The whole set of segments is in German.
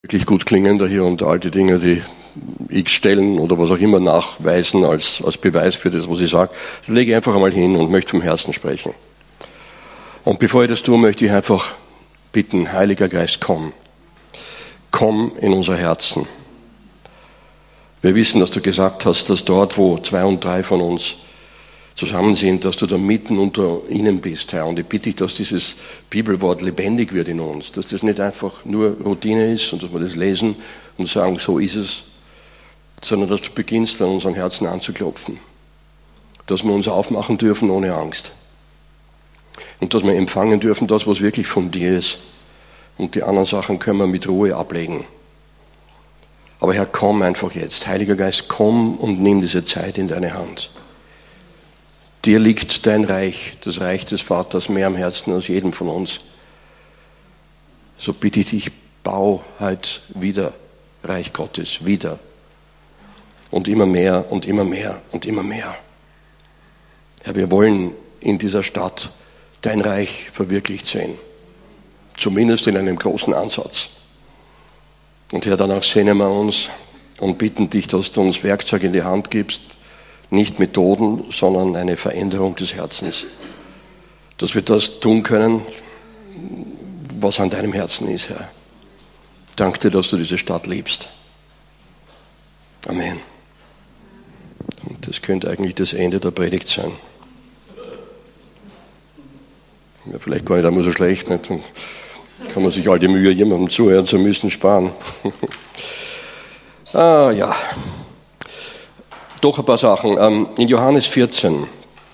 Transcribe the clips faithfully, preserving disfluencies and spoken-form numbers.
wirklich gut klingender hier und all die Dinge, die X stellen oder was auch immer nachweisen als, als Beweis für das, was ich sage. Das lege ich einfach einmal hin und möchte vom Herzen sprechen. Und bevor ich das tue, möchte ich einfach bitten, Heiliger Geist, komm. Komm in unser Herzen. Wir wissen, dass du gesagt hast, dass dort, wo zwei und drei von uns zusammen sind, dass du da mitten unter ihnen bist, Herr. Und ich bitte dich, dass dieses Bibelwort lebendig wird in uns, dass das nicht einfach nur Routine ist und dass wir das lesen und sagen, so ist es, sondern dass du beginnst, an unseren Herzen anzuklopfen. Dass wir uns aufmachen dürfen ohne Angst. Und dass wir empfangen dürfen, das, was wirklich von dir ist. Und die anderen Sachen können wir mit Ruhe ablegen. Aber Herr, komm einfach jetzt. Heiliger Geist, komm und nimm diese Zeit in deine Hand. Dir liegt dein Reich, das Reich des Vaters, mehr am Herzen als jedem von uns. So bitte ich dich, bau halt wieder Reich Gottes, wieder. Und immer mehr und immer mehr und immer mehr. Herr, wir wollen in dieser Stadt dein Reich verwirklicht sehen. Zumindest in einem großen Ansatz. Und Herr, danach sehnen wir uns und bitten dich, dass du uns Werkzeug in die Hand gibst, nicht Methoden, sondern eine Veränderung des Herzens. Dass wir das tun können, was an deinem Herzen ist, Herr. Danke dir, dass du diese Stadt liebst. Amen. Und das könnte eigentlich das Ende der Predigt sein. Ja, vielleicht gar nicht einmal so schlecht, nicht? Dann kann man sich all die Mühe, jemandem zuhören zu müssen, sparen. ah, ja. Doch ein paar Sachen. In Johannes vierzehn.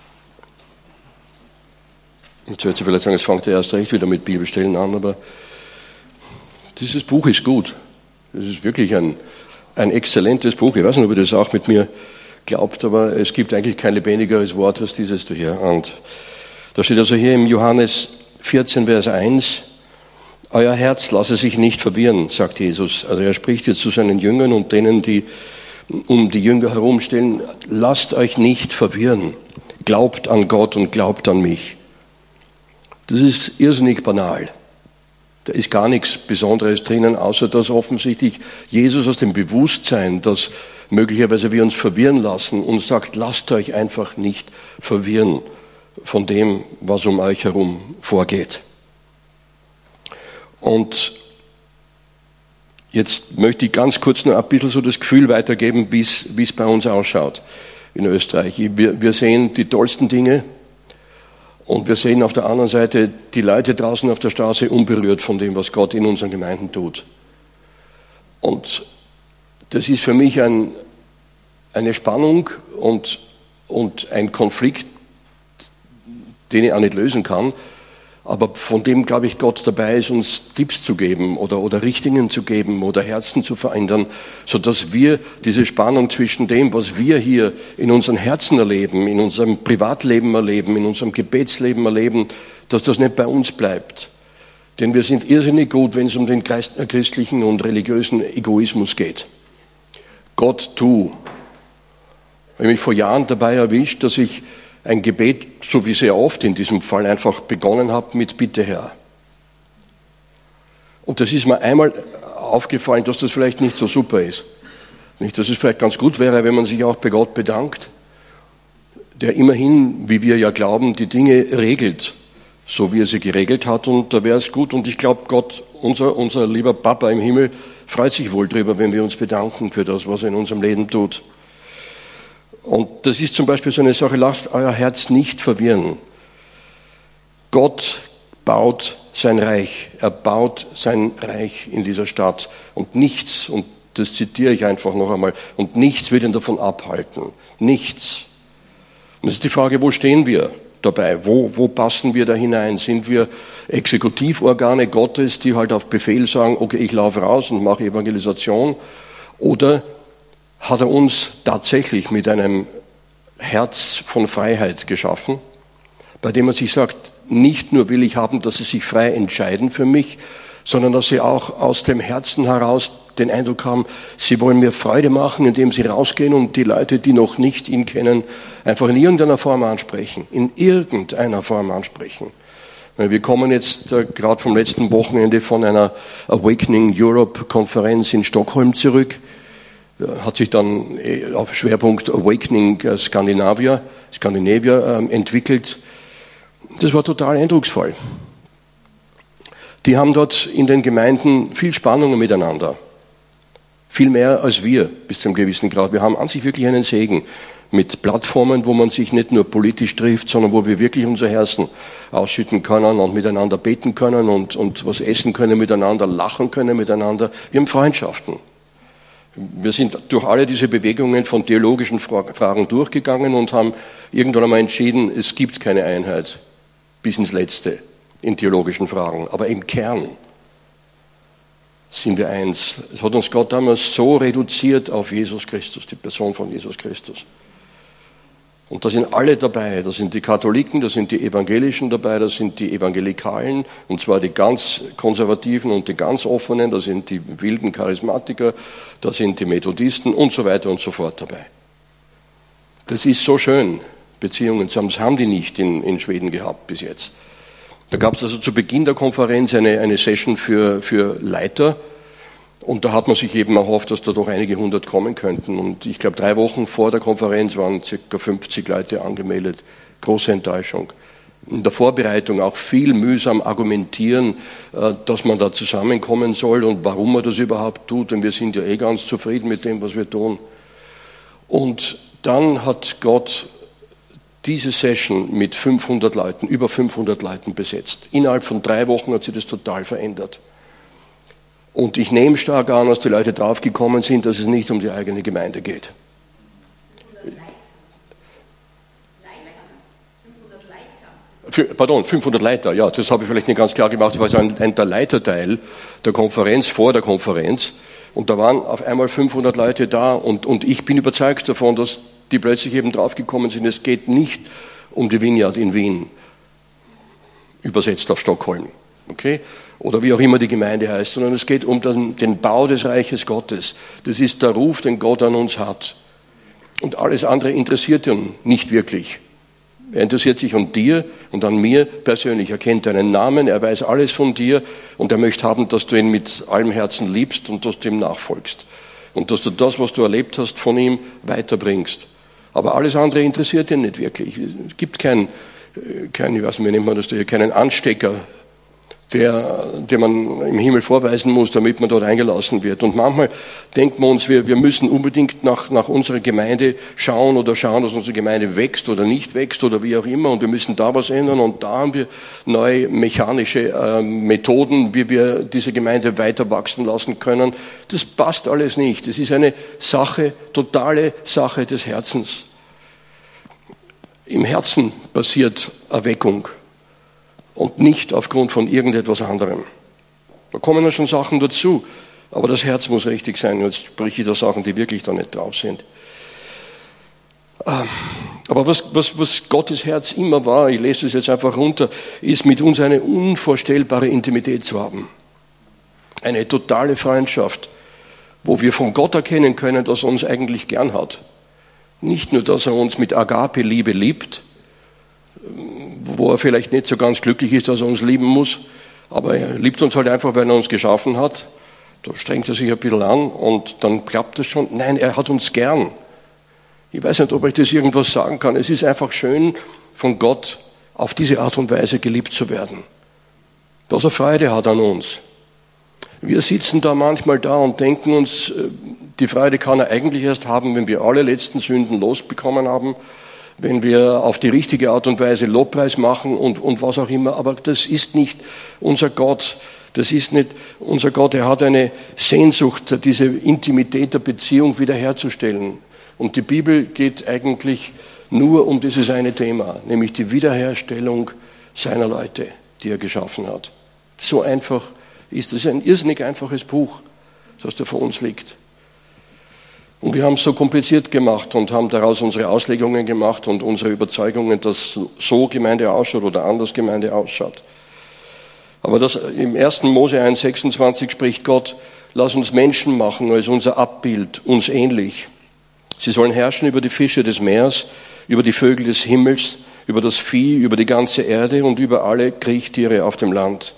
Jetzt wird Sie vielleicht sagen, es fängt ja erst recht wieder mit Bibelstellen an, aber dieses Buch ist gut. Es ist wirklich ein, ein exzellentes Buch. Ich weiß nicht, ob ihr das auch mit mir glaubt, aber es gibt eigentlich kein lebendigeres Wort als dieses da hier. Und da steht also hier im Johannes vierzehn, Vers eins, euer Herz lasse sich nicht verwirren, sagt Jesus. Also er spricht jetzt zu seinen Jüngern und denen, die um die Jünger herumstehen, lasst euch nicht verwirren. Glaubt an Gott und glaubt an mich. Das ist irrsinnig banal. Da ist gar nichts Besonderes drinnen, außer dass offensichtlich Jesus aus dem Bewusstsein, dass möglicherweise wir uns verwirren lassen, uns sagt, lasst euch einfach nicht verwirren von dem, was um euch herum vorgeht. Und jetzt möchte ich ganz kurz noch ein bisschen so das Gefühl weitergeben, wie es, wie es bei uns ausschaut in Österreich. Wir, wir sehen die tollsten Dinge und wir sehen auf der anderen Seite die Leute draußen auf der Straße unberührt von dem, was Gott in unseren Gemeinden tut. Und das ist für mich ein, eine Spannung und, und ein Konflikt, den ich auch nicht lösen kann, aber von dem, glaube ich, Gott dabei ist, uns Tipps zu geben oder, oder Richtungen zu geben oder Herzen zu verändern, sodass wir diese Spannung zwischen dem, was wir hier in unseren Herzen erleben, in unserem Privatleben erleben, in unserem Gebetsleben erleben, dass das nicht bei uns bleibt. Denn wir sind irrsinnig gut, wenn es um den christlichen und religiösen Egoismus geht. Gott, tu. Ich habe mich vor Jahren dabei erwischt, dass ich ein Gebet, so wie sehr oft in diesem Fall, einfach begonnen habe mit Bitte, Herr. Und das ist mir einmal aufgefallen, dass das vielleicht nicht so super ist. Nicht, dass es vielleicht ganz gut wäre, wenn man sich auch bei Gott bedankt, der immerhin, wie wir ja glauben, die Dinge regelt, so wie er sie geregelt hat. Und da wäre es gut. Und ich glaube, Gott, unser, unser lieber Papa im Himmel, freut sich wohl drüber, wenn wir uns bedanken für das, was er in unserem Leben tut. Und das ist zum Beispiel so eine Sache, lasst euer Herz nicht verwirren. Gott baut sein Reich, er baut sein Reich in dieser Stadt und nichts, und das zitiere ich einfach noch einmal, und nichts wird ihn davon abhalten. Nichts. Und das ist die Frage, wo stehen wir dabei? Wo, wo passen wir da hinein? Sind wir Exekutivorgane Gottes, die halt auf Befehl sagen, okay, ich laufe raus und mache Evangelisation? Oder hat er uns tatsächlich mit einem Herz von Freiheit geschaffen, bei dem er sich sagt, nicht nur will ich haben, dass sie sich frei entscheiden für mich, sondern dass sie auch aus dem Herzen heraus den Eindruck haben, sie wollen mir Freude machen, indem sie rausgehen und die Leute, die noch nicht ihn kennen, einfach in irgendeiner Form ansprechen, in irgendeiner Form ansprechen. Wir kommen jetzt äh, gerade vom letzten Wochenende von einer Awakening Europe Konferenz in Stockholm zurück. Äh, hat sich dann äh, auf Schwerpunkt Awakening äh, Scandinavia, Scandinavia äh, entwickelt. Das war total eindrucksvoll. Die haben dort in den Gemeinden viel Spannungen miteinander. Viel mehr als wir bis zu einem gewissen Grad. Wir haben an sich wirklich einen Segen mit Plattformen, wo man sich nicht nur politisch trifft, sondern wo wir wirklich unser Herzen ausschütten können und miteinander beten können und, und was essen können miteinander, lachen können miteinander. Wir haben Freundschaften. Wir sind durch alle diese Bewegungen von theologischen Fragen durchgegangen und haben irgendwann einmal entschieden, es gibt keine Einheit bis ins Letzte in theologischen Fragen. Aber im Kern sind wir eins. Es hat uns Gott damals so reduziert auf Jesus Christus, die Person von Jesus Christus. Und da sind alle dabei. Da sind die Katholiken, da sind die Evangelischen dabei, da sind die Evangelikalen, und zwar die ganz Konservativen und die ganz Offenen, da sind die wilden Charismatiker, da sind die Methodisten und so weiter und so fort dabei. Das ist so schön, Beziehungen zu haben. Das haben die nicht in, in Schweden gehabt bis jetzt. Da gab es also zu Beginn der Konferenz eine, eine Session für, für Leiter. Und da hat man sich eben erhofft, dass da doch einige hundert kommen könnten. Und ich glaube, drei Wochen vor der Konferenz waren circa fünfzig Leute angemeldet. Große Enttäuschung. In der Vorbereitung auch viel mühsam argumentieren, dass man da zusammenkommen soll und warum man das überhaupt tut. Denn wir sind ja eh ganz zufrieden mit dem, was wir tun. Und dann hat Gott diese Session mit fünfhundert Leuten, über fünfhundert Leuten besetzt. Innerhalb von drei Wochen hat sich das total verändert. Und ich nehme stark an, dass die Leute draufgekommen sind, dass es nicht um die eigene Gemeinde geht. Für, pardon, fünfhundert Leiter, ja, das habe ich vielleicht nicht ganz klar gemacht. Das war so ein, ein der Leiterteil der Konferenz, vor der Konferenz. Und da waren auf einmal fünfhundert Leute da. Und, und ich bin überzeugt davon, dass die plötzlich eben draufgekommen sind, es geht nicht um die Vineyard in Wien, übersetzt auf Stockholm, okay? Oder wie auch immer die Gemeinde heißt, sondern es geht um den, den Bau des Reiches Gottes. Das ist der Ruf, den Gott an uns hat. Und alles andere interessiert ihn nicht wirklich. Er interessiert sich an dir und an mir persönlich. Er kennt deinen Namen, er weiß alles von dir und er möchte haben, dass du ihn mit allem Herzen liebst und dass du ihm nachfolgst. Und dass du das, was du erlebt hast, von ihm weiterbringst. Aber alles andere interessiert ihn nicht wirklich. Es gibt keinen, kein, ich weiß nicht, wie nennt man das hier, keinen Anstecker, der, den man im Himmel vorweisen muss, damit man dort eingelassen wird. Und manchmal denken wir uns, wir, wir müssen unbedingt nach, nach unserer Gemeinde schauen oder schauen, dass unsere Gemeinde wächst oder nicht wächst oder wie auch immer. Und wir müssen da was ändern. Und da haben wir neue mechanische äh, Methoden, wie wir diese Gemeinde weiter wachsen lassen können. Das passt alles nicht. Es ist eine Sache, totale Sache des Herzens. Im Herzen passiert Erweckung. Und nicht aufgrund von irgendetwas anderem. Da kommen ja schon Sachen dazu, aber das Herz muss richtig sein. Jetzt spreche ich da Sachen, die wirklich da nicht drauf sind. Aber was, was, was Gottes Herz immer war, ich lese das jetzt einfach runter, ist mit uns eine unvorstellbare Intimität zu haben. Eine totale Freundschaft, wo wir von Gott erkennen können, dass er uns eigentlich gern hat. Nicht nur, dass er uns mit Agape-Liebe liebt, wo er vielleicht nicht so ganz glücklich ist, dass er uns lieben muss, aber er liebt uns halt einfach, weil er uns geschaffen hat. Da strengt er sich ein bisschen an und dann klappt das schon. Nein, er hat uns gern. Ich weiß nicht, ob ich das irgendwas sagen kann. Es ist einfach schön, von Gott auf diese Art und Weise geliebt zu werden. Dass er Freude hat an uns. Wir sitzen da manchmal da und denken uns, die Freude kann er eigentlich erst haben, wenn wir alle letzten Sünden losbekommen haben, wenn wir auf die richtige Art und Weise Lobpreis machen und, und was auch immer. Aber das ist nicht unser Gott. Das ist nicht unser Gott. Er hat eine Sehnsucht, diese Intimität der Beziehung wiederherzustellen. Und die Bibel geht eigentlich nur um dieses eine Thema, nämlich die Wiederherstellung seiner Leute, die er geschaffen hat. So einfach ist es. Ein irrsinnig einfaches Buch, das da vor uns liegt. Und wir haben es so kompliziert gemacht und haben daraus unsere Auslegungen gemacht und unsere Überzeugungen, dass so Gemeinde ausschaut oder anders Gemeinde ausschaut. Aber das, im ersten Mose eins sechsundzwanzig spricht Gott, lass uns Menschen machen als unser Abbild, uns ähnlich. Sie sollen herrschen über die Fische des Meeres, über die Vögel des Himmels, über das Vieh, über die ganze Erde und über alle Kriechtiere auf dem Land.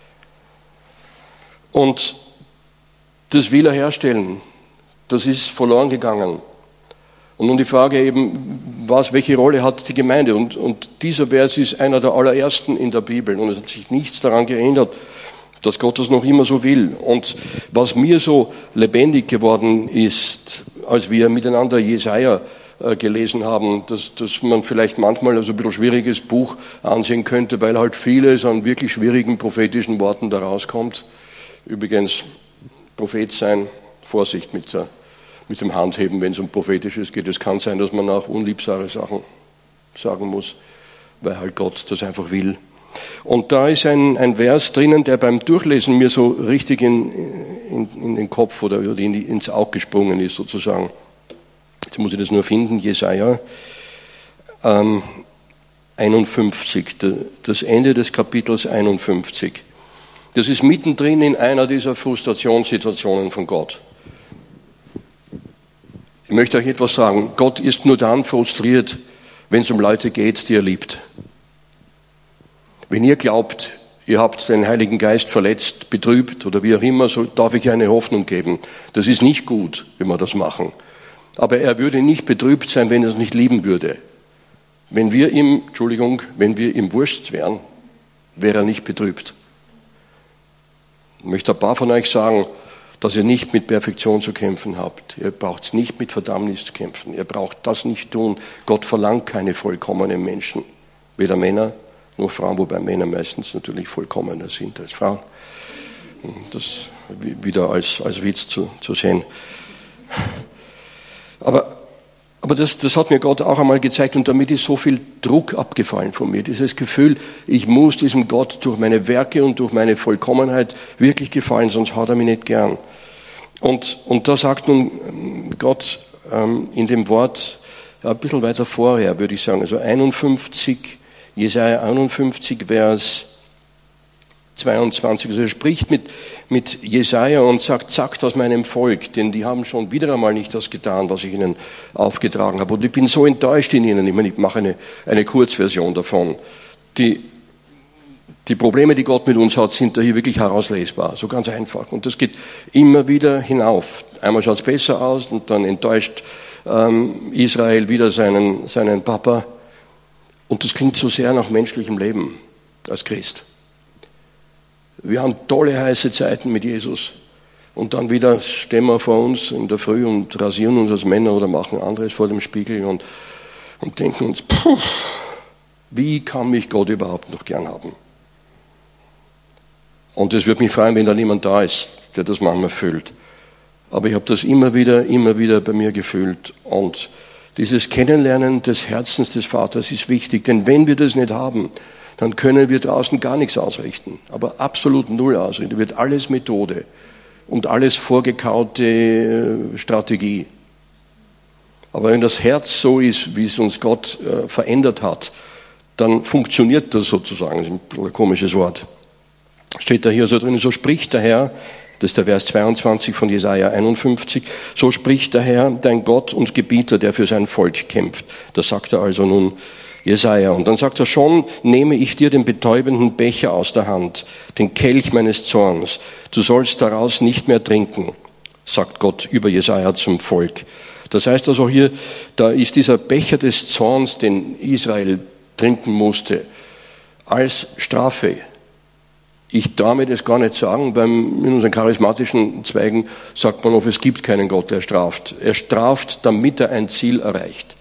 Und das will er herstellen. Das ist verloren gegangen. Und nun die Frage eben, was, welche Rolle hat die Gemeinde? Und, und dieser Vers ist einer der allerersten in der Bibel. Und es hat sich nichts daran geändert, dass Gott das noch immer so will. Und was mir so lebendig geworden ist, als wir miteinander Jesaja äh, gelesen haben, dass, dass man vielleicht manchmal also ein bisschen schwieriges Buch ansehen könnte, weil halt vieles an wirklich schwierigen prophetischen Worten da rauskommt. Übrigens, Prophet sein, Vorsicht mit der mit dem Handheben, wenn es um Prophetisches geht. Es kann sein, dass man auch unliebsame Sachen sagen muss, weil halt Gott das einfach will. Und da ist ein, ein Vers drinnen, der beim Durchlesen mir so richtig in, in, in den Kopf oder in die, ins Auge gesprungen ist, sozusagen. Jetzt muss ich das nur finden, Jesaja ähm, einundfünfzig, das Ende des Kapitels einundfünfzig. Das ist mittendrin in einer dieser Frustrationssituationen von Gott. Ich möchte euch etwas sagen. Gott ist nur dann frustriert, wenn es um Leute geht, die er liebt. Wenn ihr glaubt, ihr habt den Heiligen Geist verletzt, betrübt oder wie auch immer, so darf ich eine Hoffnung geben. Das ist nicht gut, wenn wir das machen. Aber er würde nicht betrübt sein, wenn er es nicht lieben würde. Wenn wir ihm, Entschuldigung, wenn wir ihm wurscht wären, wäre er nicht betrübt. Ich möchte ein paar von euch sagen, dass ihr nicht mit Perfektion zu kämpfen habt. Ihr braucht nicht mit Verdammnis zu kämpfen. Ihr braucht das nicht tun. Gott verlangt keine vollkommenen Menschen. Weder Männer noch Frauen, wobei Männer meistens natürlich vollkommener sind als Frauen. Das wieder als, als Witz zu, zu sehen. Aber, aber das, das hat mir Gott auch einmal gezeigt und damit ist so viel Druck abgefallen von mir. Dieses Gefühl, ich muss diesem Gott durch meine Werke und durch meine Vollkommenheit wirklich gefallen, sonst hat er mich nicht gern. Und, und da sagt nun Gott ähm, in dem Wort, ja, ein bisschen weiter vorher, würde ich sagen, also einundfünfzig, Jesaja einundfünfzig, Vers zweiundzwanzig. Also er spricht mit, mit Jesaja und sagt, sagt aus meinem Volk, denn die haben schon wieder einmal nicht das getan, was ich ihnen aufgetragen habe. Und ich bin so enttäuscht in ihnen. Ich meine, ich mache eine, eine Kurzversion davon. Die, die Probleme, die Gott mit uns hat, sind da hier wirklich herauslesbar. So ganz einfach. Und das geht immer wieder hinauf. Einmal schaut es besser aus und dann enttäuscht ähm, Israel wieder seinen, seinen Papa. Und das klingt so sehr nach menschlichem Leben als Christ. Wir haben tolle, heiße Zeiten mit Jesus. Und dann wieder stehen wir vor uns in der Früh und rasieren uns als Männer oder machen anderes vor dem Spiegel und, und denken uns, puh, wie kann mich Gott überhaupt noch gern haben? Und es würde mich freuen, wenn da niemand da ist, der das manchmal fühlt. Aber ich habe das immer wieder, immer wieder bei mir gefühlt. Und dieses Kennenlernen des Herzens des Vaters ist wichtig. Denn wenn wir das nicht haben, dann können wir draußen gar nichts ausrichten. Aber absolut null ausrichten. Da wird alles Methode und alles vorgekaute Strategie. Aber wenn das Herz so ist, wie es uns Gott äh, verändert hat, dann funktioniert das sozusagen. Das ist ein komisches Wort. Steht da hier so drin, so spricht der Herr, das ist der Vers zweiundzwanzig von Jesaja einundfünfzig, so spricht der Herr, dein Gott und Gebieter, der für sein Volk kämpft. Das sagt er also nun Jesaja. Und dann sagt er, schon nehme ich dir den betäubenden Becher aus der Hand, den Kelch meines Zorns. Du sollst daraus nicht mehr trinken, sagt Gott über Jesaja zum Volk. Das heißt also hier, da ist dieser Becher des Zorns, den Israel trinken musste, als Strafe. Ich darf mir das gar nicht sagen, weil in unseren charismatischen Zweigen sagt man oft, es gibt keinen Gott, der straft. Er straft, damit er ein Ziel erreicht.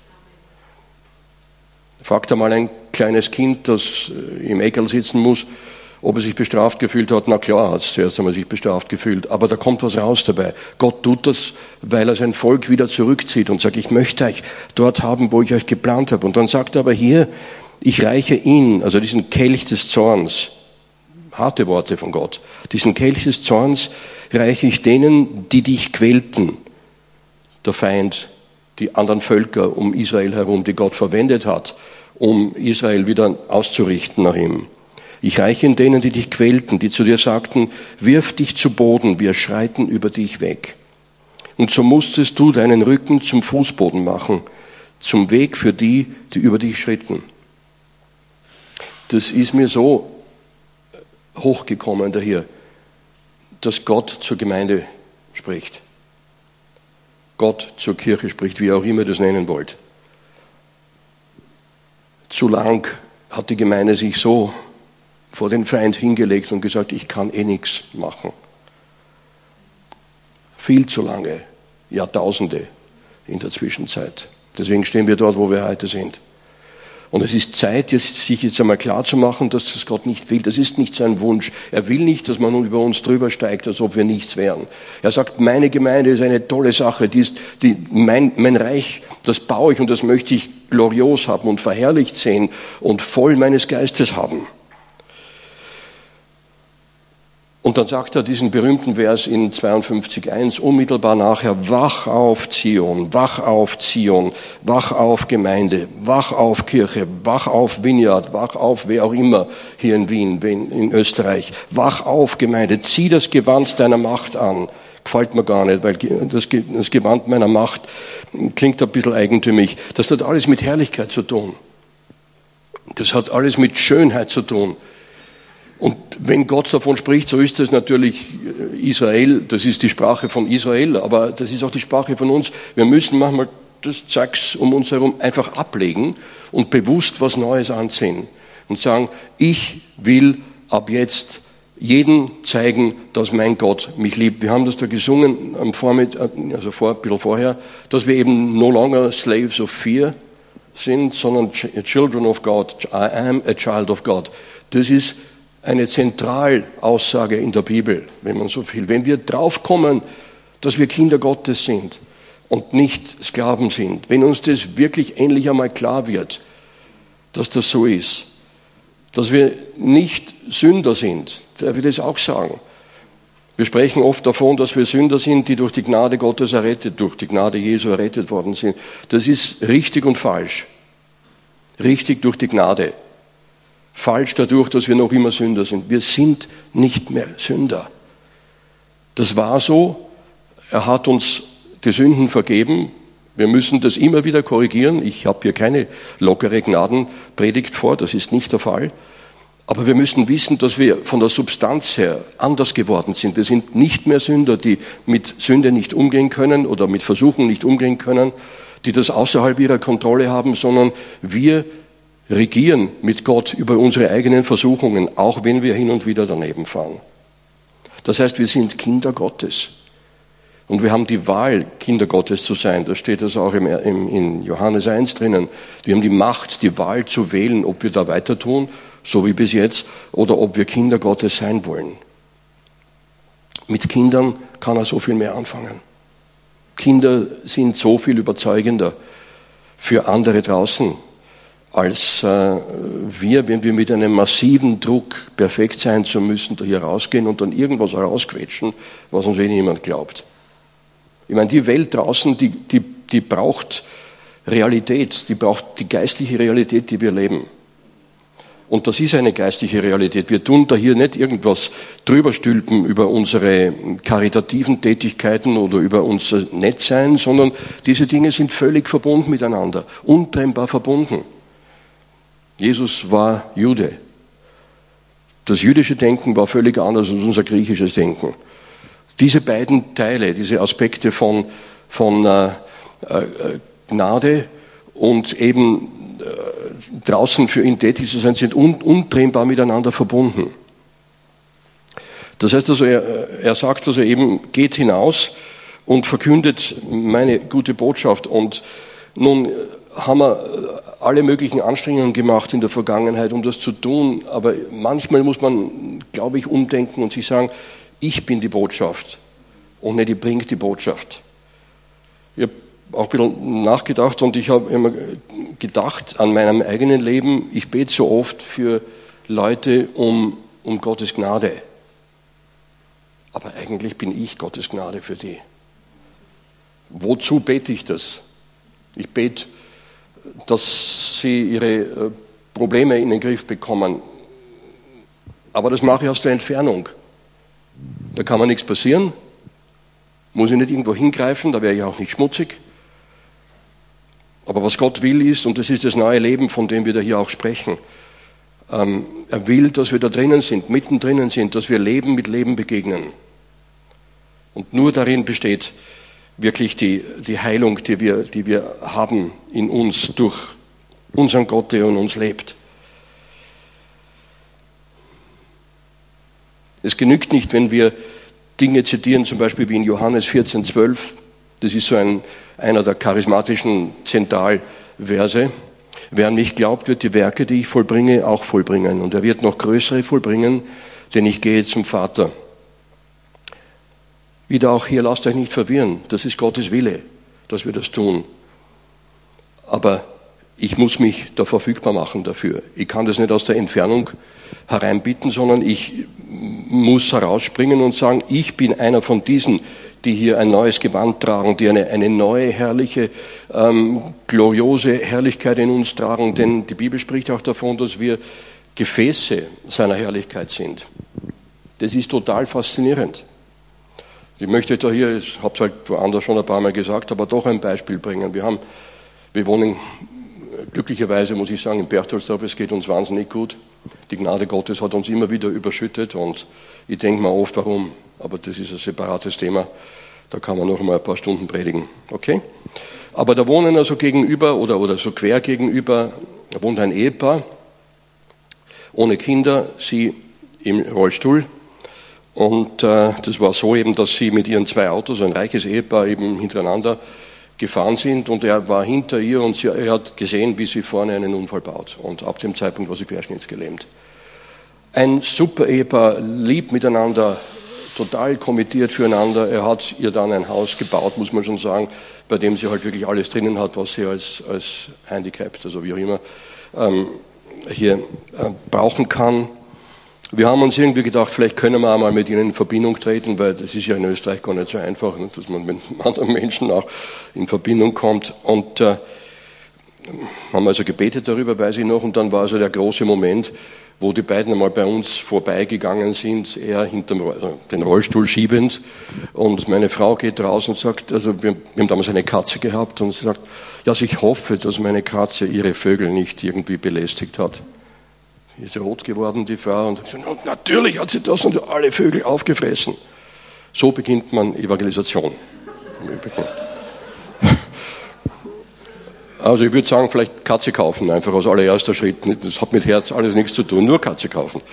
Fragt einmal ein kleines Kind, das im Eckerl sitzen muss, ob er sich bestraft gefühlt hat. Na klar, hat es zuerst einmal sich bestraft gefühlt. Aber da kommt was raus dabei. Gott tut das, weil er sein Volk wieder zurückzieht und sagt, ich möchte euch dort haben, wo ich euch geplant habe. Und dann sagt er aber hier, ich reiche ihn, also diesen Kelch des Zorns, harte Worte von Gott, diesen Kelch des Zorns reiche ich denen, die dich quälten, der Feind, die anderen Völker um Israel herum, die Gott verwendet hat, um Israel wieder auszurichten nach ihm. Ich reiche ihn denen, die dich quälten, die zu dir sagten, wirf dich zu Boden, wir schreiten über dich weg. Und so musstest du deinen Rücken zum Fußboden machen, zum Weg für die, die über dich schritten. das ist mir so hochgekommen daher, dass Gott zur Gemeinde spricht. Gott zur Kirche spricht, wie auch immer ihr das nennen wollt. Zu lang hat die Gemeinde sich so vor den Feind hingelegt und gesagt, ich kann eh nichts machen. Viel zu lange, Jahrtausende in der Zwischenzeit. Deswegen stehen wir dort, wo wir heute sind. Und es ist Zeit, jetzt, sich jetzt einmal klar zu machen, dass das Gott nicht will. Das ist nicht sein Wunsch. Er will nicht, dass man über uns drüber steigt, als ob wir nichts wären. Er sagt, meine Gemeinde ist eine tolle Sache. Die ist, die, mein, mein Reich, das baue ich und das möchte ich glorios haben und verherrlicht sehen und voll meines Geistes haben. Und dann sagt er diesen berühmten Vers in zweiundfünfzig eins, unmittelbar nachher, wach auf Zion, wach auf Zion, wach auf Gemeinde, wach auf Kirche, wach auf Vineyard, wach auf wer auch immer hier in Wien, in Österreich, wach auf Gemeinde, zieh das Gewand deiner Macht an. Gefällt mir gar nicht, weil das Gewand meiner Macht klingt ein bisschen eigentümlich. Das hat alles mit Herrlichkeit zu tun. Das hat alles mit Schönheit zu tun. Und wenn Gott davon spricht, so ist das natürlich Israel, das ist die Sprache von Israel, aber das ist auch die Sprache von uns. Wir müssen manchmal das Zeugs um uns herum einfach ablegen und bewusst was Neues anziehen und sagen, ich will ab jetzt jedem zeigen, dass mein Gott mich liebt. Wir haben das da gesungen am Vormittag, also vor, ein bisschen vorher, dass wir eben no longer slaves of fear sind, sondern children of God. I am a child of God. Das ist eine Zentralaussage in der Bibel, wenn man so will. Wenn wir draufkommen, dass wir Kinder Gottes sind und nicht Sklaven sind, wenn uns das wirklich endlich einmal klar wird, dass das so ist, dass wir nicht Sünder sind, der will das auch sagen. Wir sprechen oft davon, dass wir Sünder sind, die durch die Gnade Gottes errettet, durch die Gnade Jesu errettet worden sind. Das ist richtig und falsch. Richtig durch die Gnade. Falsch dadurch, dass wir noch immer Sünder sind. Wir sind nicht mehr Sünder. Das war so. Er hat uns die Sünden vergeben. Wir müssen das immer wieder korrigieren. Ich habe hier keine lockere Gnadenpredigt vor, das ist nicht der Fall. Aber wir müssen wissen, dass wir von der Substanz her anders geworden sind. Wir sind nicht mehr Sünder, die mit Sünde nicht umgehen können oder mit Versuchung nicht umgehen können, die das außerhalb ihrer Kontrolle haben, sondern wir regieren mit Gott über unsere eigenen Versuchungen, auch wenn wir hin und wieder daneben fahren. Das heißt, wir sind Kinder Gottes. Und wir haben die Wahl, Kinder Gottes zu sein. Da steht das auch im, im, in Johannes eins drinnen. Wir haben die Macht, die Wahl zu wählen, ob wir da weiter tun, so wie bis jetzt, oder ob wir Kinder Gottes sein wollen. Mit Kindern kann er so viel mehr anfangen. Kinder sind so viel überzeugender für andere draußen, als äh, wir, wenn wir mit einem massiven Druck, perfekt sein zu müssen, da hier rausgehen und dann irgendwas herausquetschen, was uns eh niemand glaubt. Ich meine, die Welt draußen, die, die, die braucht Realität, die braucht die geistliche Realität, die wir leben. Und das ist eine geistliche Realität. Wir tun da hier nicht irgendwas drüberstülpen über unsere karitativen Tätigkeiten oder über unser Nettsein, sondern diese Dinge sind völlig verbunden miteinander, untrennbar verbunden. Jesus war Jude. Das jüdische Denken war völlig anders als unser griechisches Denken. Diese beiden Teile, diese Aspekte von, von äh, äh, Gnade und eben äh, draußen für ihn tätig zu sein, sind un, untrennbar miteinander verbunden. Das heißt also, er, er sagt also eben, geht hinaus und verkündet meine gute Botschaft. Und nun haben wir alle möglichen Anstrengungen gemacht in der Vergangenheit, um das zu tun. Aber manchmal muss man, glaube ich, umdenken und sich sagen, ich bin die Botschaft und nicht ich bringe die Botschaft. Ich habe auch ein bisschen nachgedacht und ich habe immer gedacht an meinem eigenen Leben, ich bete so oft für Leute um, um Gottes Gnade. Aber eigentlich bin ich Gottes Gnade für die. Wozu bete ich das? Ich bete, dass sie ihre Probleme in den Griff bekommen. Aber das mache ich aus der Entfernung. Da kann mir nichts passieren. Muss ich nicht irgendwo hingreifen, da wäre ich auch nicht schmutzig. Aber was Gott will ist, und das ist das neue Leben, von dem wir da hier auch sprechen, Ähm, er will, dass wir da drinnen sind, mittendrin sind, dass wir Leben mit Leben begegnen. Und nur darin besteht wirklich die, die Heilung, die wir, die wir haben in uns durch unseren Gott, der in uns lebt. Es genügt nicht, wenn wir Dinge zitieren, zum Beispiel wie in Johannes vierzehn, zwölf. Das ist so ein, einer der charismatischen Zentralverse. Wer an mich glaubt, wird die Werke, die ich vollbringe, auch vollbringen. Und er wird noch größere vollbringen, denn ich gehe zum Vater. Wieder auch hier, lasst euch nicht verwirren. Das ist Gottes Wille, dass wir das tun. Aber ich muss mich da verfügbar machen dafür. Ich kann das nicht aus der Entfernung hereinbitten, sondern ich muss herausspringen und sagen, ich bin einer von diesen, die hier ein neues Gewand tragen, die eine, eine neue, herrliche, ähm, gloriose Herrlichkeit in uns tragen. Denn die Bibel spricht auch davon, dass wir Gefäße seiner Herrlichkeit sind. Das ist total faszinierend. Ich möchte da hier, ich habe es halt woanders schon ein paar Mal gesagt, aber doch ein Beispiel bringen. Wir haben, wir wohnen glücklicherweise, muss ich sagen, in Berchtesgaden, es geht uns wahnsinnig gut. Die Gnade Gottes hat uns immer wieder überschüttet und ich denke mir oft, warum, aber das ist ein separates Thema. Da kann man noch einmal ein paar Stunden predigen. Okay? Aber da wohnen also gegenüber oder, oder so quer gegenüber, da wohnt ein Ehepaar ohne Kinder, sie im Rollstuhl. Und äh, das war so eben, dass sie mit ihren zwei Autos, ein reiches Ehepaar, eben hintereinander gefahren sind und er war hinter ihr und sie, er hat gesehen, wie sie vorne einen Unfall baut. Und ab dem Zeitpunkt war sie querschnittsgelähmt. Ein super Ehepaar, lieb miteinander, total kommittiert füreinander. Er hat ihr dann ein Haus gebaut, muss man schon sagen, bei dem sie halt wirklich alles drinnen hat, was sie als, als handicapped, also wie auch immer, ähm, hier äh, brauchen kann. Wir haben uns irgendwie gedacht, vielleicht können wir einmal mit ihnen in Verbindung treten, weil das ist ja in Österreich gar nicht so einfach, dass man mit anderen Menschen auch in Verbindung kommt. Und äh, haben also gebetet darüber, weiß ich noch, und dann war also der große Moment, wo die beiden einmal bei uns vorbeigegangen sind, er hinter den Rollstuhl schiebend, und meine Frau geht raus und sagt, also wir, wir haben damals eine Katze gehabt, und sie sagt, ja, also ich hoffe, dass meine Katze ihre Vögel nicht irgendwie belästigt hat. Sie ist rot geworden, die Frau, und sagt, natürlich hat sie das und alle Vögel aufgefressen. So beginnt man Evangelisation. Im Übrigen. Also ich würde sagen, vielleicht Katze kaufen, einfach als allererster Schritt. Das hat mit Herz alles nichts zu tun, nur Katze kaufen.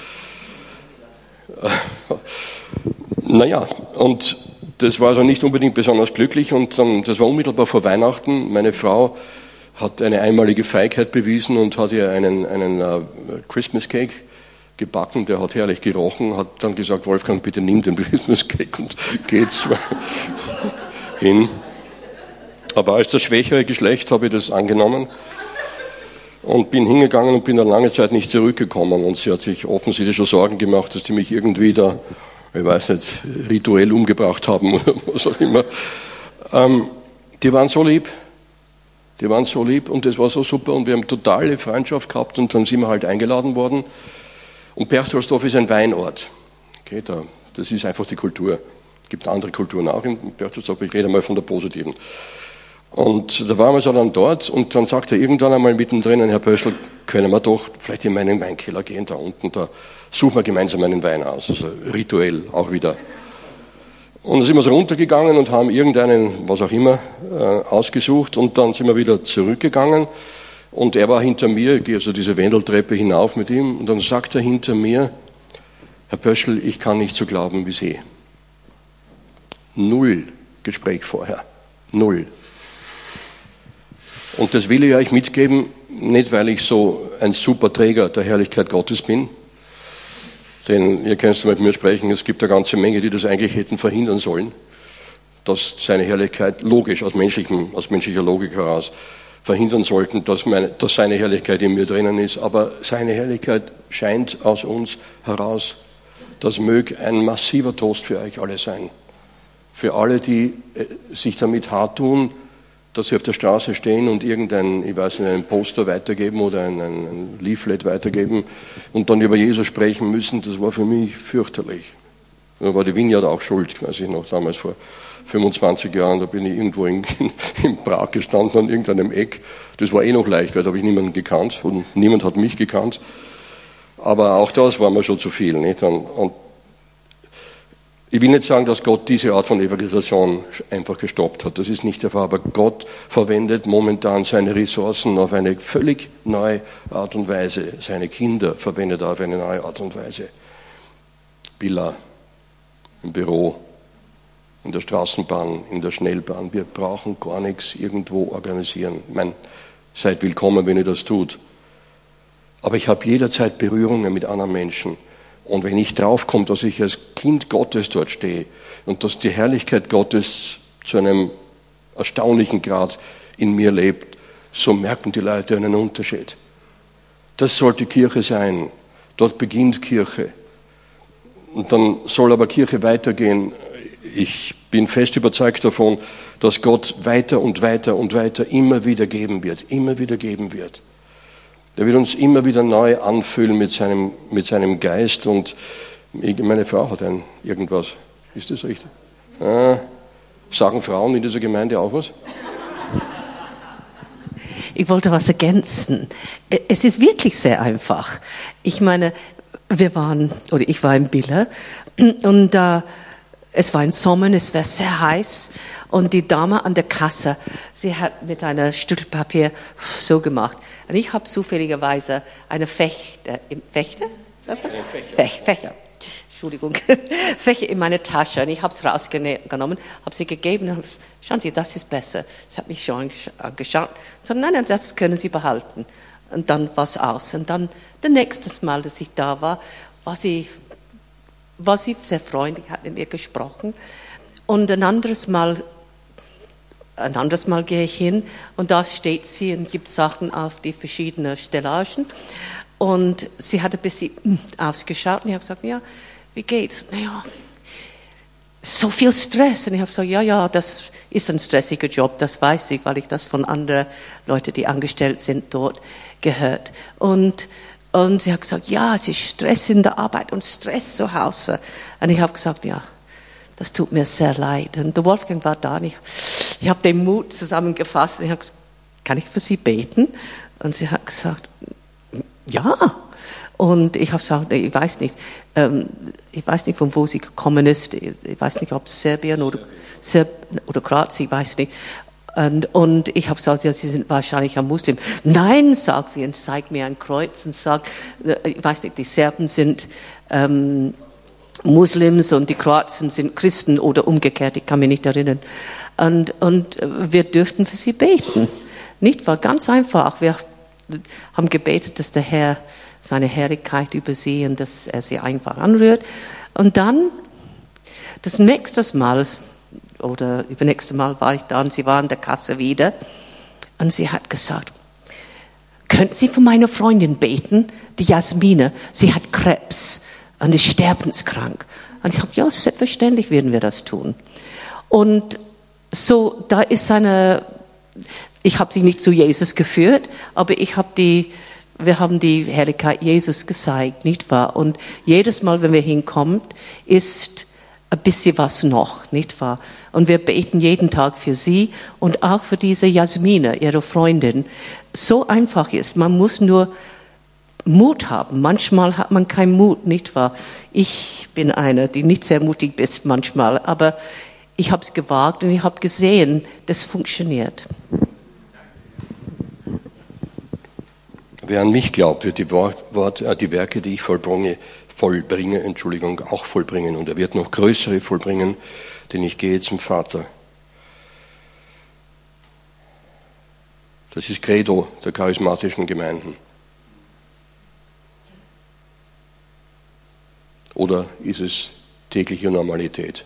Naja, und das war also nicht unbedingt besonders glücklich, und dann, das war unmittelbar vor Weihnachten. Meine Frau hat eine einmalige Feigheit bewiesen und hat ihr einen, einen uh, Christmas Cake gebacken, der hat herrlich gerochen, hat dann gesagt, Wolfgang, bitte nimm den Christmas Cake und geht's hin. Aber als das schwächere Geschlecht habe ich das angenommen und bin hingegangen und bin dann lange Zeit nicht zurückgekommen. Und sie hat sich offensichtlich schon Sorgen gemacht, dass die mich irgendwie da, ich weiß nicht, rituell umgebracht haben oder was auch immer. Ähm, die waren so lieb, die waren so lieb und das war so super und wir haben totale Freundschaft gehabt und dann sind wir halt eingeladen worden. Und Berchtesgaden ist ein Weinort. Okay, da, das ist einfach die Kultur. Es gibt andere Kulturen auch in Berchtesgaden, ich rede mal von der positiven. Und da waren wir so dann dort und dann sagt er irgendwann einmal mittendrin, Herr Pöschl, können wir doch vielleicht in meinen Weinkeller gehen, da unten, da suchen wir gemeinsam einen Wein aus, also rituell auch wieder. Und dann sind wir so runtergegangen und haben irgendeinen, was auch immer, äh, ausgesucht und dann sind wir wieder zurückgegangen und er war hinter mir, ich gehe also diese Wendeltreppe hinauf mit ihm und dann sagt er hinter mir, Herr Pöschl, ich kann nicht so glauben wie Sie. Null Gespräch vorher, null. Und das will ich euch mitgeben, nicht weil ich so ein super Träger der Herrlichkeit Gottes bin, denn ihr könnt mit mir sprechen, es gibt eine ganze Menge, die das eigentlich hätten verhindern sollen, dass seine Herrlichkeit logisch, aus, menschlichem, aus menschlicher Logik heraus, verhindern sollten, dass, meine, dass seine Herrlichkeit in mir drinnen ist. Aber seine Herrlichkeit scheint aus uns heraus. Das möge ein massiver Trost für euch alle sein. Für alle, die sich damit hart tun, dass sie auf der Straße stehen und irgendein, ich weiß nicht, einen Poster weitergeben oder ein, ein Leaflet weitergeben und dann über Jesus sprechen müssen, das war für mich fürchterlich. Da war die Vineyard auch schuld, weiß ich noch, damals vor fünfundzwanzig Jahren, da bin ich irgendwo in, in, in Prag gestanden an irgendeinem Eck. Das war eh noch leicht, weil da habe ich niemanden gekannt und niemand hat mich gekannt. Aber auch das war mir schon zu viel, nicht? Und, und ich will nicht sagen, dass Gott diese Art von Evangelisation einfach gestoppt hat. Das ist nicht der Fall. Aber Gott verwendet momentan seine Ressourcen auf eine völlig neue Art und Weise. Seine Kinder verwendet er auf eine neue Art und Weise. Villa, im Büro, in der Straßenbahn, in der Schnellbahn. Wir brauchen gar nichts irgendwo organisieren. Ich meine, seid willkommen, wenn ihr das tut. Aber ich habe jederzeit Berührungen mit anderen Menschen. Und wenn ich draufkomme, dass ich als Kind Gottes dort stehe und dass die Herrlichkeit Gottes zu einem erstaunlichen Grad in mir lebt, so merken die Leute einen Unterschied. Das sollte Kirche sein. Dort beginnt Kirche. Und dann soll aber Kirche weitergehen. Ich bin fest überzeugt davon, dass Gott weiter und weiter und weiter immer wieder geben wird, immer wieder geben wird. Er wird uns immer wieder neu anfüllen mit seinem, mit seinem Geist. Und meine Frau hat ein irgendwas. Ist das richtig? Ah, sagen Frauen in dieser Gemeinde auch was? Ich wollte was ergänzen. Es ist wirklich sehr einfach. Ich meine, wir waren, oder ich war in Billa und äh, es war im Sommer, es war sehr heiß und die Dame an der Kasse, sie hat mit einer Stück Papier so gemacht. Und ich habe zufälligerweise eine Fechte, Fechte? Fächer. Fächer. Entschuldigung. Fächer in meine Tasche. Und ich habe es rausgenommen, habe sie gegeben und habe gesagt, schauen Sie, das ist besser. Sie hat mich schon angeschaut. Ich sagte, nein, nein, das können Sie behalten. Und dann war es aus. Und dann, das nächste Mal, dass ich da war, war sie, war sie sehr freundlich, hat mit mir gesprochen. Und ein anderes Mal, ein anderes Mal gehe ich hin und da steht sie und gibt Sachen auf die verschiedenen Stellagen. Und sie hat ein bisschen ausgeschaut und ich habe gesagt, ja, wie geht's? Naja, so viel Stress. Und ich habe gesagt, ja, ja, das ist ein stressiger Job, das weiß ich, weil ich das von anderen Leuten, die angestellt sind, dort gehört. Und, und sie hat gesagt, ja, es ist Stress in der Arbeit und Stress zu Hause. Und ich habe gesagt, ja, das tut mir sehr leid. Und der Wolfgang war da und ich, ich habe den Mut zusammengefasst und ich habe gesagt, kann ich für Sie beten? Und sie hat gesagt, ja. Und ich habe gesagt, ich weiß nicht, ähm, ich weiß nicht, von wo sie gekommen ist. Ich weiß nicht, ob es Serbien oder, Serb oder Kroatien, ich weiß nicht. Und, und ich habe gesagt, ja, Sie sind wahrscheinlich ein Muslim. Nein, sagt sie und zeigt mir ein Kreuz und sagt, ich weiß nicht, die Serben sind ähm, Muslims und die Kroaten sind Christen oder umgekehrt, ich kann mich nicht erinnern. Und, und wir dürften für sie beten. Nicht wahr? Ganz einfach. Wir haben gebetet, dass der Herr seine Herrlichkeit übersehen, dass er sie einfach anrührt. Und dann, das nächste Mal, oder übernächste Mal war ich da und sie war an der Kasse wieder und sie hat gesagt, könnten Sie für meine Freundin beten, die Jasmine, sie hat Krebs und ist sterbenskrank. Und ich habe, ja, selbstverständlich werden wir das tun. Und so, da ist eine, ich habe sie nicht zu Jesus geführt, aber ich habe die, wir haben die Herrlichkeit Jesus gezeigt, nicht wahr? Und jedes Mal, wenn wir hinkommen, ist ein bisschen was noch, nicht wahr? Und wir beten jeden Tag für sie und auch für diese Jasmine, ihre Freundin. So einfach ist, man muss nur Mut haben. Manchmal hat man keinen Mut, nicht wahr? Ich bin eine, die nicht sehr mutig ist manchmal, aber ich habe es gewagt und ich habe gesehen, das funktioniert. Wer an mich glaubt, wird die, Wort, Wort, äh, die Werke, die ich vollbringe, vollbringe, Entschuldigung, auch vollbringen. Und er wird noch größere vollbringen, denn ich gehe zum Vater. Das ist Credo der charismatischen Gemeinden. Oder ist es tägliche Normalität?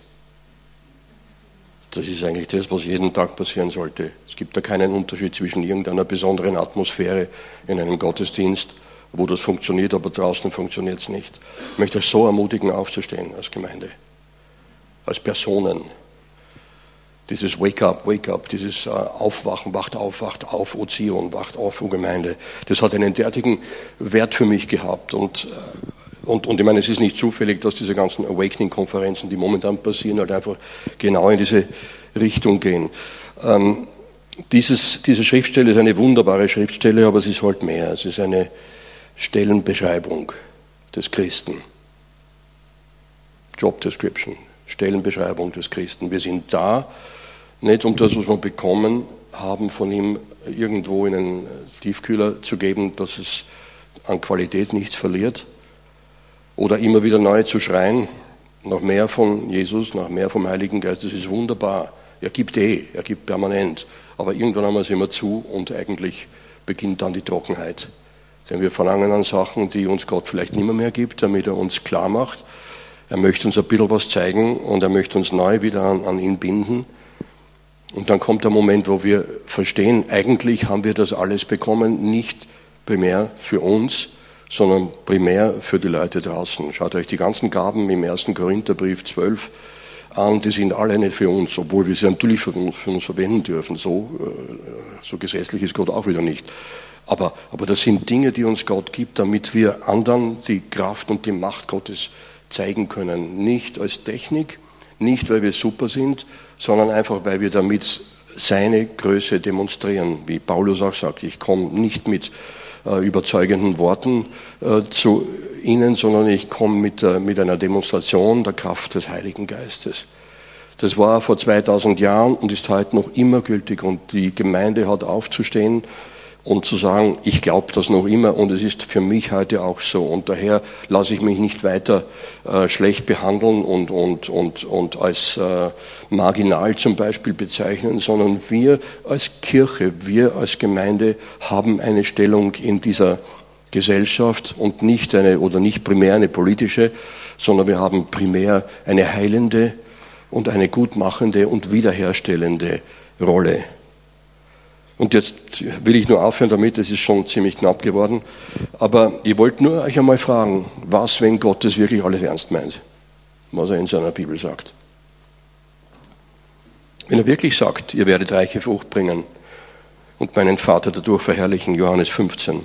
Das ist eigentlich das, was jeden Tag passieren sollte. Es gibt da keinen Unterschied zwischen irgendeiner besonderen Atmosphäre in einem Gottesdienst, wo das funktioniert, aber draußen funktioniert es nicht. Ich möchte euch so ermutigen, aufzustehen als Gemeinde, als Personen. Dieses Wake up, Wake up, dieses Aufwachen, wacht auf, wacht auf, O Zion, wacht auf, O Gemeinde. Das hat einen derartigen Wert für mich gehabt und Und, und ich meine, es ist nicht zufällig, dass diese ganzen Awakening-Konferenzen, die momentan passieren, halt einfach genau in diese Richtung gehen. Ähm, dieses, diese Schriftstelle ist eine wunderbare Schriftstelle, aber es ist halt mehr. Es ist eine Stellenbeschreibung. des Christen. Job Description, Stellenbeschreibung des Christen. Wir sind da, nicht um das, was wir bekommen haben, von ihm irgendwo in einen Tiefkühler zu geben, dass es an Qualität nichts verliert, oder immer wieder neu zu schreien, nach mehr von Jesus, nach mehr vom Heiligen Geist. Das ist wunderbar. Er gibt eh, er gibt permanent. Aber irgendwann haben wir es immer zu und eigentlich beginnt dann die Trockenheit. Denn wir verlangen an Sachen, die uns Gott vielleicht nimmer mehr gibt, damit er uns klar macht. Er möchte uns ein bisschen was zeigen und er möchte uns neu wieder an, an ihn binden. Und dann kommt der Moment, wo wir verstehen, eigentlich haben wir das alles bekommen, nicht primär für uns, sondern primär für die Leute draußen. Schaut euch die ganzen Gaben im ersten Korintherbrief zwölf an, die sind alle nicht für uns, obwohl wir sie natürlich für uns, für uns verwenden dürfen. So, so gesetzlich ist Gott auch wieder nicht. Aber, aber das sind Dinge, die uns Gott gibt, damit wir anderen die Kraft und die Macht Gottes zeigen können. Nicht als Technik, nicht weil wir super sind, sondern einfach, weil wir damit seine Größe demonstrieren. Wie Paulus auch sagt, ich komme nicht mit äh, überzeugenden Worten äh, zu Ihnen, sondern ich komme mit, äh, mit einer Demonstration der Kraft des Heiligen Geistes. Das war vor zweitausend Jahren und ist heute noch immer gültig. Und die Gemeinde hat aufzustehen und zu sagen, ich glaube das noch immer und es ist für mich heute auch so. Und daher lasse ich mich nicht weiter äh, schlecht behandeln und, und, und, und als äh, marginal zum Beispiel bezeichnen, sondern wir als Kirche, wir als Gemeinde haben eine Stellung in dieser Gesellschaft und nicht eine, oder nicht primär eine politische, sondern wir haben primär eine heilende und eine gutmachende und wiederherstellende Rolle. Und jetzt will ich nur aufhören damit, es ist schon ziemlich knapp geworden. Aber ich wollte nur euch einmal fragen, was, wenn Gott das wirklich alles ernst meint, was er in seiner Bibel sagt. Wenn er wirklich sagt, ihr werdet reiche Frucht bringen und meinen Vater dadurch verherrlichen, Johannes fünfzehn.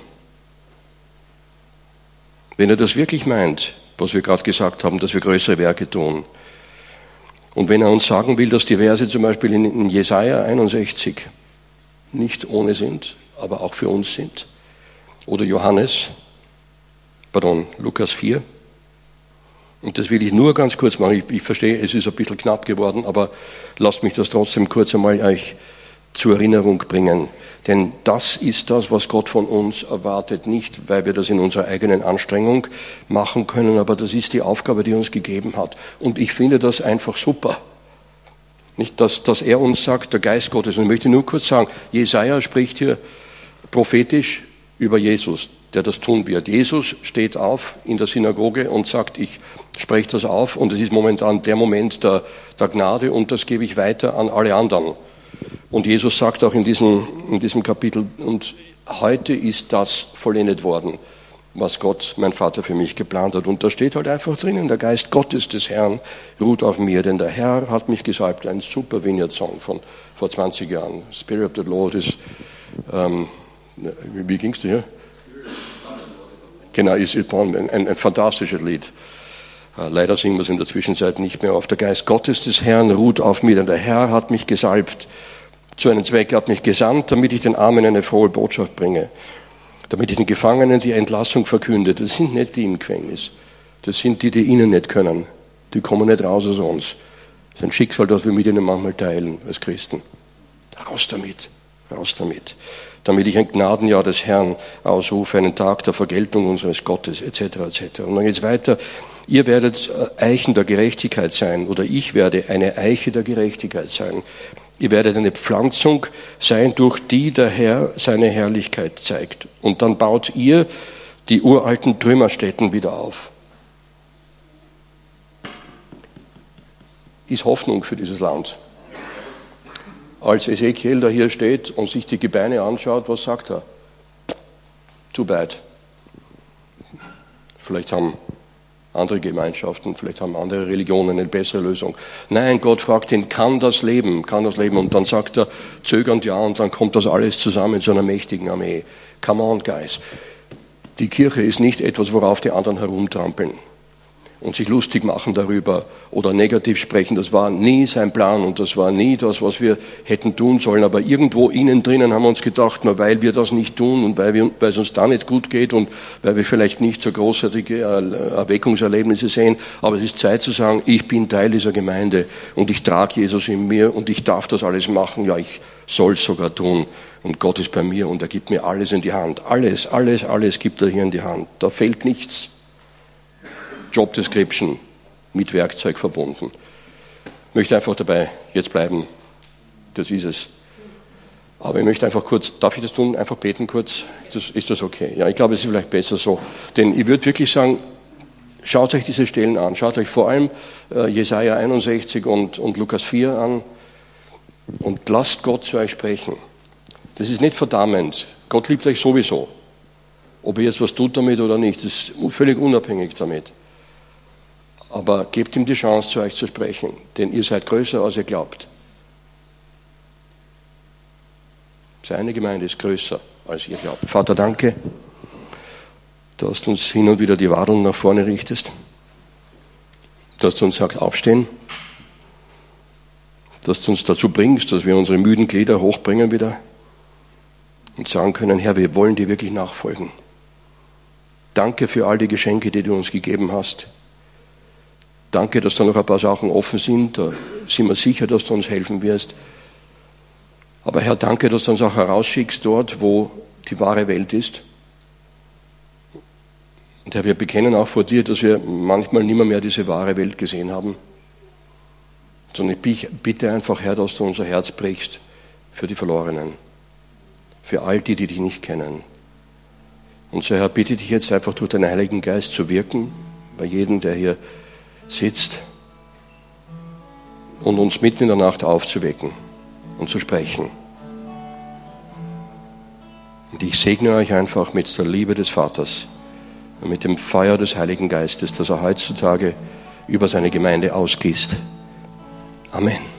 Wenn er das wirklich meint, was wir gerade gesagt haben, dass wir größere Werke tun. Und wenn er uns sagen will, dass die Verse zum Beispiel in, in Jesaja einundsechzig nicht ohne sind, aber auch für uns sind. Oder Johannes, pardon, Lukas vier. Und das will ich nur ganz kurz machen. Ich, ich verstehe, es ist ein bisschen knapp geworden, aber lasst mich das trotzdem kurz einmal euch zur Erinnerung bringen. Denn das ist das, was Gott von uns erwartet. Nicht, weil wir das in unserer eigenen Anstrengung machen können, aber das ist die Aufgabe, die er uns gegeben hat. Und ich finde das einfach super. Nicht, dass, dass er uns sagt, der Geist Gottes. Und ich möchte nur kurz sagen, Jesaja spricht hier prophetisch über Jesus, der das tun wird. Jesus steht auf in der Synagoge und sagt, ich spreche das auf und es ist momentan der Moment der, der Gnade und das gebe ich weiter an alle anderen. Und Jesus sagt auch in diesem, in diesem Kapitel, und heute ist das vollendet worden, was Gott, mein Vater, für mich geplant hat. Und da steht halt einfach drinnen, der Geist Gottes des Herrn ruht auf mir, denn der Herr hat mich gesalbt. Ein super Vineyard-Song von vor zwanzig Jahren. Spirit of the Lord ist, ähm, wie, wie ging's dir hier? Genau, ist ein, ein, ein fantastisches Lied. Äh, leider singen wir es in der Zwischenzeit nicht mehr auf. Der Geist Gottes des Herrn ruht auf mir, denn der Herr hat mich gesalbt. Zu einem Zweck hat mich gesandt, damit ich den Armen eine frohe Botschaft bringe. Damit ich den Gefangenen die Entlassung verkünde. Das sind nicht die im Gefängnis. Das sind die, die ihnen nicht können. Die kommen nicht raus aus uns. Das ist ein Schicksal, das wir mit ihnen manchmal teilen als Christen. Raus damit, raus damit. Damit ich ein Gnadenjahr des Herrn ausrufe, einen Tag der Vergeltung unseres Gottes, et cetera et cetera. Und dann geht's weiter. Ihr werdet Eichen der Gerechtigkeit sein, oder ich werde eine Eiche der Gerechtigkeit sein. Ihr werdet eine Pflanzung sein, durch die der Herr seine Herrlichkeit zeigt. Und dann baut ihr die uralten Trümmerstätten wieder auf. Ist Hoffnung für dieses Land. Als Ezekiel da hier steht und sich die Gebeine anschaut, was sagt er? Too bad. Vielleicht haben andere Gemeinschaften, vielleicht haben andere Religionen eine bessere Lösung. Nein, Gott fragt ihn, kann das leben, kann das leben? Und dann sagt er zögernd ja und dann kommt das alles zusammen zu einer mächtigen Armee. Come on, guys. Die Kirche ist nicht etwas, worauf die anderen herumtrampeln. und sich lustig machen darüber oder negativ sprechen. Das war nie sein Plan und das war nie das, was wir hätten tun sollen. Aber irgendwo innen drinnen haben wir uns gedacht, na, weil wir das nicht tun und weil, wir, weil es uns da nicht gut geht und weil wir vielleicht nicht so großartige Erweckungserlebnisse sehen. Aber es ist Zeit zu sagen, ich bin Teil dieser Gemeinde und ich trage Jesus in mir und ich darf das alles machen. Ja, ich soll es sogar tun. Und Gott ist bei mir und er gibt mir alles in die Hand. Alles, alles, alles gibt er hier in die Hand. Da fehlt nichts. Job Description mit Werkzeug verbunden. Ich möchte einfach dabei jetzt bleiben. Das ist es. Aber ich möchte einfach kurz, darf ich das tun? Einfach beten kurz? Ist das, ist das okay? Ja, ich glaube, es ist vielleicht besser so. Denn ich würde wirklich sagen, schaut euch diese Stellen an. Schaut euch vor allem äh, Jesaja einundsechzig und, und Lukas vier an und lasst Gott zu euch sprechen. Das ist nicht verdammend. Gott liebt euch sowieso. Ob ihr jetzt was tut damit oder nicht, das ist völlig unabhängig damit. Aber gebt ihm die Chance, zu euch zu sprechen, denn ihr seid größer, als ihr glaubt. Seine Gemeinde ist größer, als ihr glaubt. Vater, danke, dass du uns hin und wieder die Wadeln nach vorne richtest, dass du uns sagst, aufstehen, dass du uns dazu bringst, dass wir unsere müden Glieder hochbringen wieder und sagen können, Herr, wir wollen dir wirklich nachfolgen. Danke für all die Geschenke, die du uns gegeben hast. Danke, dass da noch ein paar Sachen offen sind. Da sind wir sicher, dass du uns helfen wirst. Aber Herr, danke, dass du uns auch herausschickst dort, wo die wahre Welt ist. Und Herr, wir bekennen auch vor dir, dass wir manchmal nicht mehr, mehr diese wahre Welt gesehen haben. Sondern ich bitte einfach, Herr, dass du unser Herz brichst für die Verlorenen. Für all die, die dich nicht kennen. Und so, Herr, bitte dich jetzt einfach durch deinen Heiligen Geist zu wirken, bei jedem, der hier sitzt, und uns mitten in der Nacht aufzuwecken und zu sprechen. Und ich segne euch einfach mit der Liebe des Vaters und mit dem Feuer des Heiligen Geistes, das er heutzutage über seine Gemeinde ausgießt. Amen.